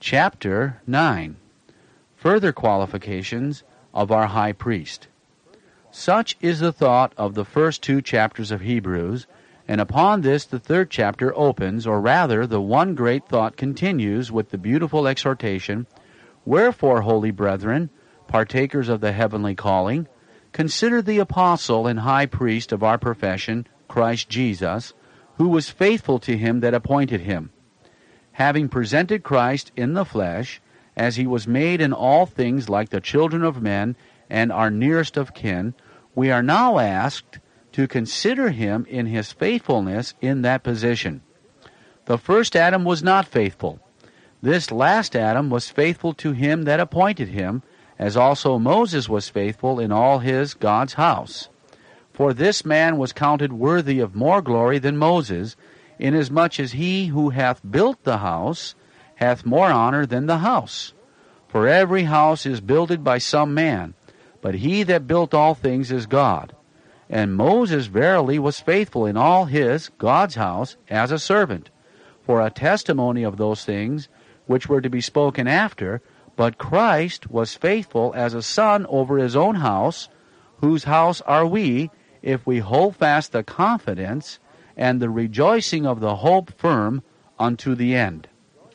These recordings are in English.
Chapter 9. Further qualifications of our high priest. Such is the thought of the first two chapters of Hebrews, and upon this the third chapter opens, or rather the one great thought continues with the beautiful exhortation, "Wherefore, holy brethren, partakers of the heavenly calling, consider the apostle and high priest of our profession, Christ Jesus, who was faithful to him that appointed him, having presented Christ in the flesh, as he was made in all things like the children of men and our nearest of kin, we are now asked to consider him in his faithfulness in that position. The first Adam was not faithful. This last Adam was faithful to him that appointed him, as also Moses was faithful in all his God's house. For this man was counted worthy of more glory than Moses, inasmuch as he who hath built the house hath more honor than the house. For every house is builded by some man, but he that built all things is God. And Moses verily was faithful in all his, God's house, as a servant, for a testimony of those things which were to be spoken after, but Christ was faithful as a son over his own house, whose house are we, if we hold fast the confidence and the rejoicing of the hope firm unto the end."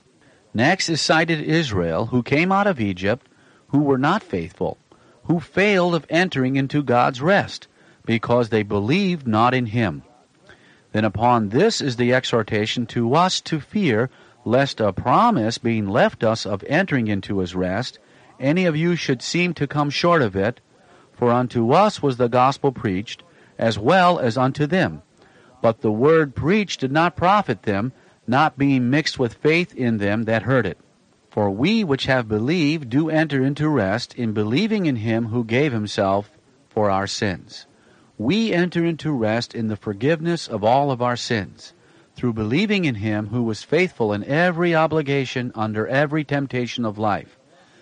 Next is cited Israel, who came out of Egypt, who were not faithful, who failed of entering into God's rest, because they believed not in him. Then upon this is the exhortation to us to fear, lest a promise being left us of entering into his rest, any of you should seem to come short of it. For unto us was the gospel preached, as well as unto them. But the word preached did not profit them, not being mixed with faith in them that heard it. For we which have believed do enter into rest, in believing in him who gave himself for our sins. We enter into rest in the forgiveness of all of our sins, through believing in him who was faithful in every obligation under every temptation of life.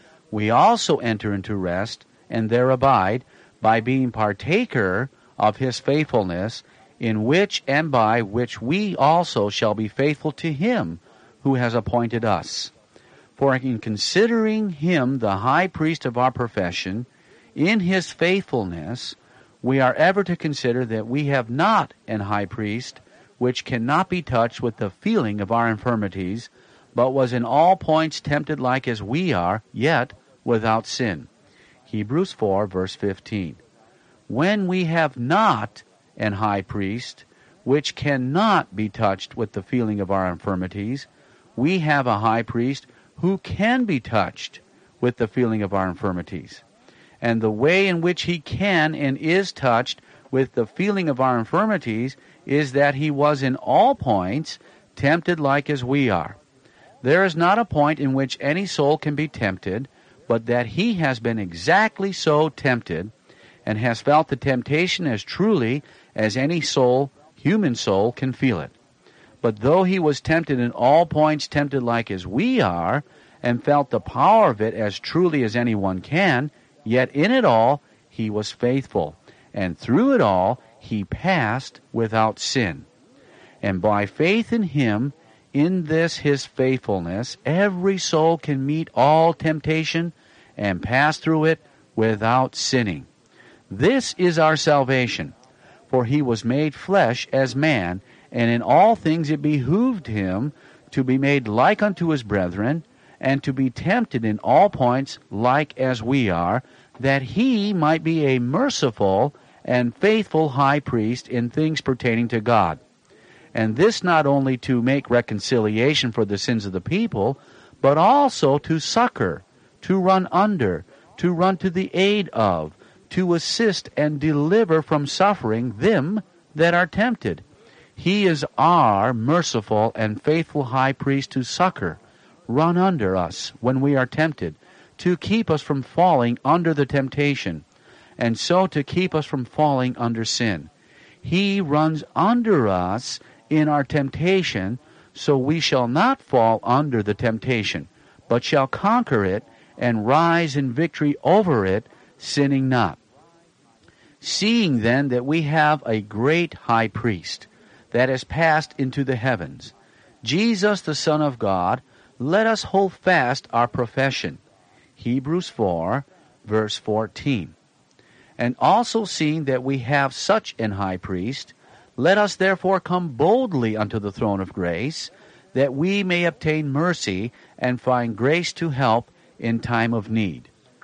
We also enter into rest, and there abide, by being partaker of his faithfulness, in which and by which we also shall be faithful to him who has appointed us. For in considering him the high priest of our profession, in his faithfulness, we are ever to consider that we have not an high priest which cannot be touched with the feeling of our infirmities, but was in all points tempted like as we are, yet without sin. Hebrews 4, verse 15. When we have not an high priest which cannot be touched with the feeling of our infirmities, we have a high priest who can be touched with the feeling of our infirmities. And the way in which he can and is touched with the feeling of our infirmities is that he was in all points tempted like as we are. There is not a point in which any soul can be tempted, but that he has been exactly so tempted, and has felt the temptation as truly as any soul, human soul, can feel it. But though he was tempted in all points tempted like as we are, and felt the power of it as truly as anyone can, yet in it all he was faithful, and through it all he passed without sin. And by faith in him, in this his faithfulness, every soul can meet all temptation and pass through it without sinning. This is our salvation, for he was made flesh as man, and in all things it behooved him to be made like unto his brethren, and to be tempted in all points like as we are, that he might be a merciful and faithful high priest in things pertaining to God. And this not only to make reconciliation for the sins of the people, but also to succor, to run under, to run to the aid of, to assist and deliver from suffering them that are tempted. He is our merciful and faithful high priest to succor, run under us when we are tempted, to keep us from falling under the temptation, and so to keep us from falling under sin. He runs under us in our temptation, so we shall not fall under the temptation, but shall conquer it and rise in victory over it, sinning not. Seeing then that we have a great high priest that has passed into the heavens, Jesus the Son of God, let us hold fast our profession. Hebrews 4, verse 14. And also seeing that we have such an high priest, let us therefore come boldly unto the throne of grace, that we may obtain mercy and find grace to help in time of need.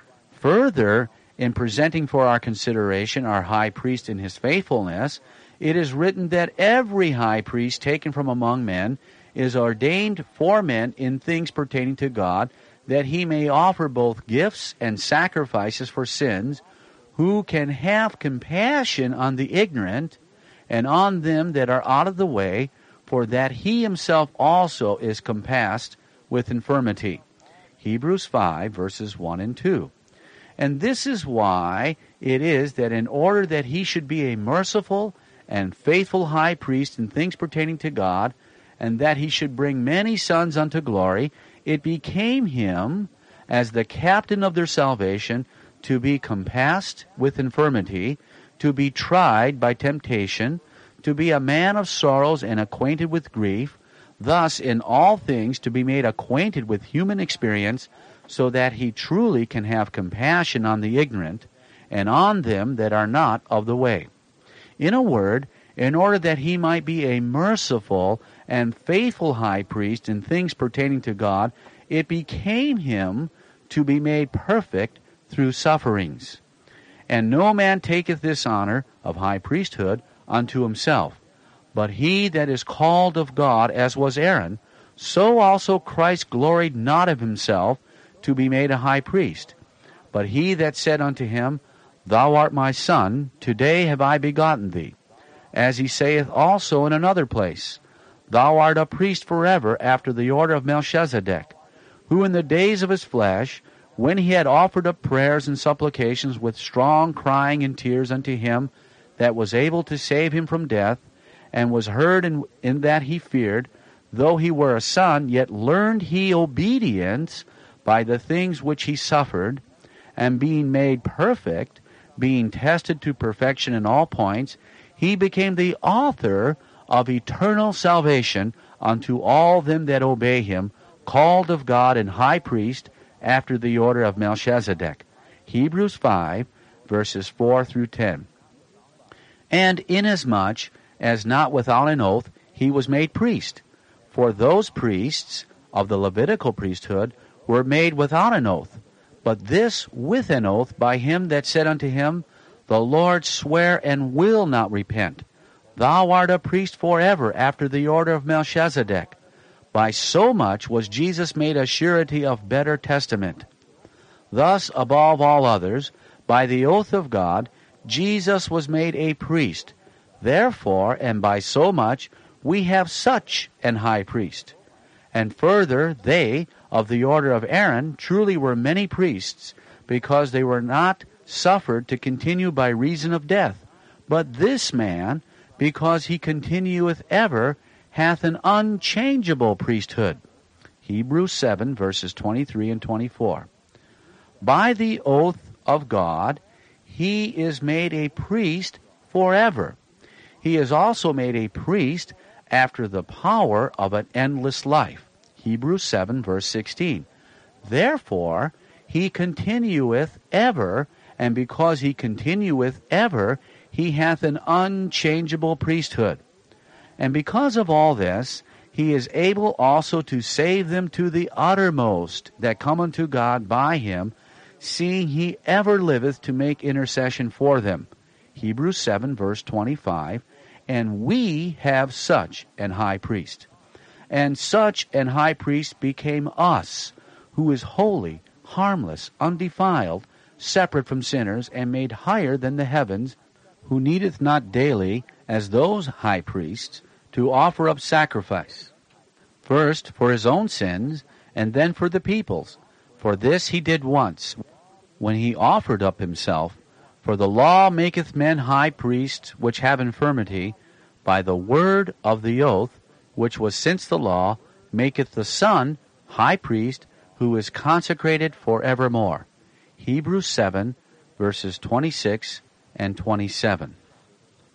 Further, in presenting for our consideration our high priest in his faithfulness, it is written that every high priest taken from among men is ordained for men in things pertaining to God, that he may offer both gifts and sacrifices for sins, who can have compassion on the ignorant and on them that are out of the way, for that he himself also is compassed with infirmity. Hebrews 5, verses 1 and 2. And this is why it is that in order that he should be a merciful and faithful high priest in things pertaining to God, and that he should bring many sons unto glory, it became him, as the captain of their salvation, to be compassed with infirmity, to be tried by temptation, to be a man of sorrows and acquainted with grief, thus in all things to be made acquainted with human experience, so that he truly can have compassion on the ignorant, and on them that are not of the way. In a word, in order that he might be a merciful and faithful high priest in things pertaining to God, it became him to be made perfect through sufferings. And no man taketh this honor of high priesthood unto himself, but he that is called of God, as was Aaron, so also Christ gloried not of himself to be made a high priest. But he that said unto him, Thou art my son, today have I begotten thee. As he saith also in another place, Thou art a priest forever after the order of Melchizedek, who in the days of his flesh, when he had offered up prayers and supplications with strong crying and tears unto him that was able to save him from death, and was heard in that he feared, though he were a son, yet learned he obedience by the things which he suffered, and being made perfect, being tested to perfection in all points, he became the author of eternal salvation unto all them that obey him, called of God and high priest, after the order of Melchizedek. Hebrews 5, verses 4 through 10. And inasmuch as not without an oath he was made priest, for those priests of the Levitical priesthood were made without an oath, but this with an oath by him that said unto him, The Lord sware and will not repent. Thou art a priest forever after the order of Melchizedek. By so much was Jesus made a surety of better testament. Thus, above all others, by the oath of God, Jesus was made a priest. Therefore, and by so much, we have such an high priest. And further, they of the order of Aaron truly were many priests, because they were not suffered to continue by reason of death. But this man, because he continueth ever, hath an unchangeable priesthood. Hebrews 7, verses 23 and 24. By the oath of God, he is made a priest forever. He is also made a priest after the power of an endless life. Hebrews 7, verse 16. Therefore, he continueth ever, and because he continueth ever, he hath an unchangeable priesthood. And because of all this, he is able also to save them to the uttermost that come unto God by him, seeing he ever liveth to make intercession for them. Hebrews 7, verse 25. And we have such an high priest. And such an high priest became us, who is holy, harmless, undefiled, separate from sinners, and made higher than the heavens, who needeth not daily, as those high priests, to offer up sacrifice, first for his own sins, and then for the people's. For this he did once, when he offered up himself. For the law maketh men high priests which have infirmity, by the word of the oath, which was since the law, maketh the Son high priest, who is consecrated for evermore. Hebrews 7, verses 26 and 27.